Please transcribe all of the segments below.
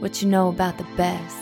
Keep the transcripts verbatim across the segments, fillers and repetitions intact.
what you know about the best.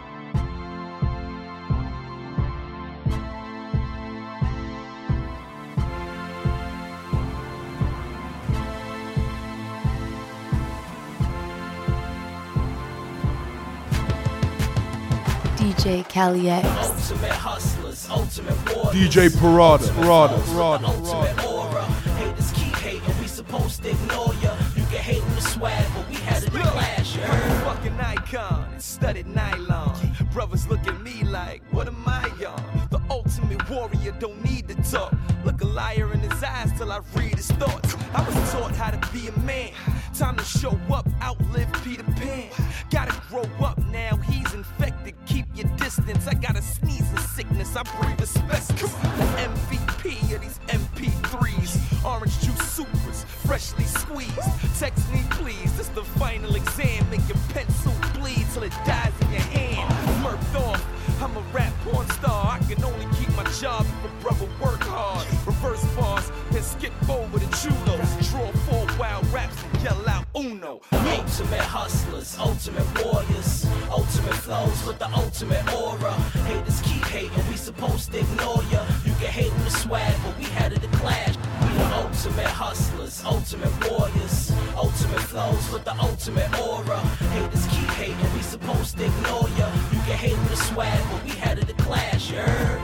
D J Cali X. Ultimate hustlers, ultimate warriors. D J Parada, Parada, Parada, ultimate Parada. aura. Haters keep hating, we supposed to ignore ya. You can hate on the swag, but we had it in clash, you heard? Fucking icon, and studded nylon. Brothers look at me like, what am I on? The ultimate warrior don't need to talk. Look a liar in his eyes till I read his thoughts. I was taught how to be a man. Time to show up, outlive Peter Pan. Gotta grow up now, he's infected. Keep your distance. I got a sneezing sickness. I breathe asbestos. The M V P of these M P threes. Orange juice supers, freshly squeezed. Text me please. This the final exam. Make your pencil bleed till it dies in your hand. Murked off. I'm a rap porn star. I can only keep my job if a brother work hard. Reverse bars, then skip over the chulos. Draw four wild raps and yell out uno. Ultimate hustlers, ultimate warriors. Ultimate flows with the ultimate aura. Haters keep hating, we supposed to ignore ya. You can hate on the swag, but we had it a clash. We the ultimate hustlers, ultimate warriors. Ultimate flows with the ultimate aura. Haters keep hating, we supposed to ignore ya. You can hate on the swag, but we had it a clash, you heard?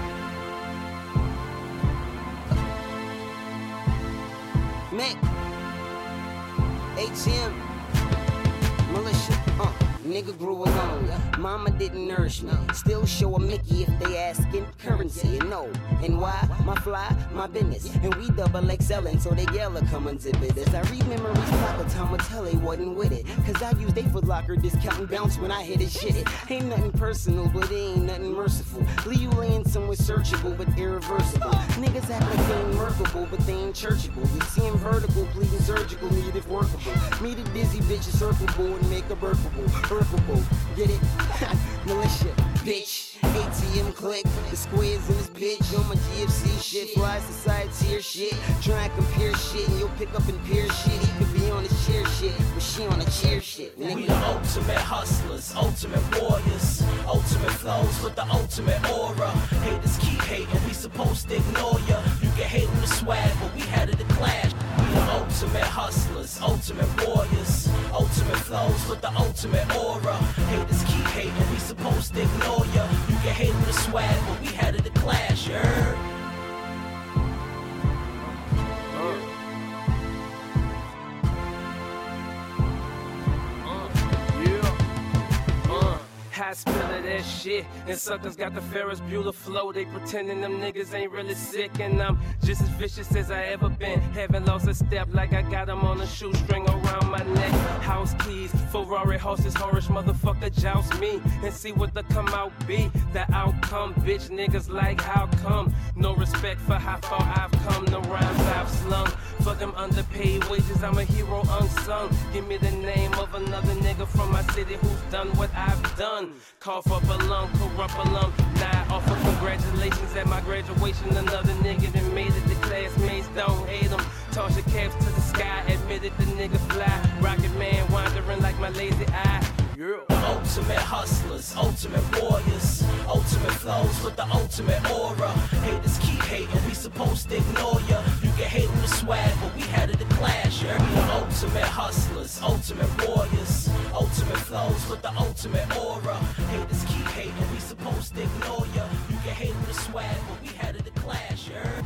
Mac, H M, militia, uh, nigga grew alone. Mama didn't nourish me. Still show a Mickey if they askin' currency. And no, and why? My fly, my business. And we double excelling, so they yell come and zip it. As I read memories, Papa Tomatelle wasn't with it. Cause I used they Foot Locker discount and bounce when I hit it. Shit, it ain't nothing personal, but it ain't nothing merciful. Leave you laying somewhere searchable, but irreversible. Niggas act like they ain't workable, but they ain't churchable. We see them vertical, bleeding surgical, need if workable. Meet a dizzy bitch, a circle and make a burkable. Burkable, get it? Militia, bitch. A T M click, the squares in this bitch. On my G F C shit, fly society or shit. Try and compare shit, and you'll pick up and peer shit. He could be on the chair shit, but she on the chair shit. Nigga. We the ultimate hustlers, ultimate warriors. Ultimate flows with the ultimate aura. Haters keep hating, we supposed to ignore ya. You can hate on the swag, but we had it a clash. We the ultimate hustlers, ultimate warriors. Ultimate flows with the ultimate aura. Haters keep hating, we supposed to ignore ya. You can hate on the swag, but we had it a clash, you heard? High spill of that shit, and suckers got the Ferris Bueller flow. They pretending them niggas ain't really sick, and I'm just as vicious as I ever been. Haven't lost a step like I got them on a shoestring around my neck. House keys, Ferrari horses, Horish motherfucker joust me and see what the come out be. The outcome, bitch niggas like how come? No respect for how far I've come, the rhymes I've slung. For them underpaid wages, I'm a hero unsung. Give me the name of another nigga from my city who's done what I've done. Cough up a lung, corrupt alum. Now offer congratulations at my graduation. Another nigga that made it, the classmates don't hate him. Toss your caps to the sky, admitted the nigga fly. Rocket man wandering like my lazy eye. Yeah. Ultimate hustlers, ultimate warriors. Ultimate flows with the ultimate aura. Haters keep hating, we supposed to ignore ya. You can hate on the swag, but we had it a clash, yeah. We the ultimate hustlers, ultimate warriors. Ultimate flows with the ultimate aura. Haters keep hating, we supposed to ignore ya. You can hate on the swag, but we had it a clash, yeah.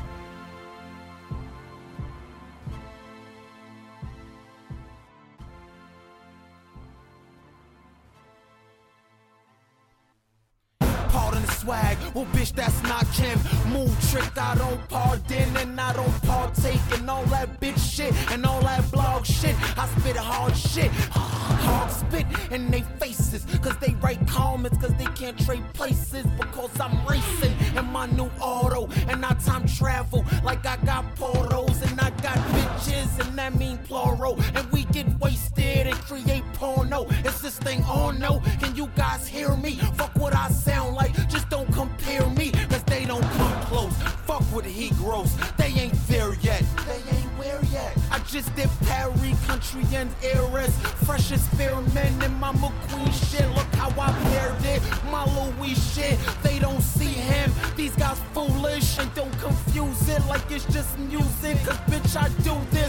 Pardon the swag, well bitch that's not Kim. Move trick, I don't pardon and I don't partake in all that bitch shit and all that blog shit. I spit hard shit, hard spit in they faces. Cause they write comments, cause they can't trade places. Because I'm racing in my new auto and I time travel like I got portals and I got bitches and that mean plural. And we get wasted and create porno. Is this thing on? No, can you guys hear me? Fuck what I sound like, just don't compare me. Cause they don't come close, fuck with he gross. They ain't there yet, they ain't where yet. I just dip Perry, country and heiress. Fresh experiment in my McQueen shit. Look how I paired it. My Louis shit. They don't see him. These guys foolish and don't confuse it like it's just music. Cause bitch, I do this.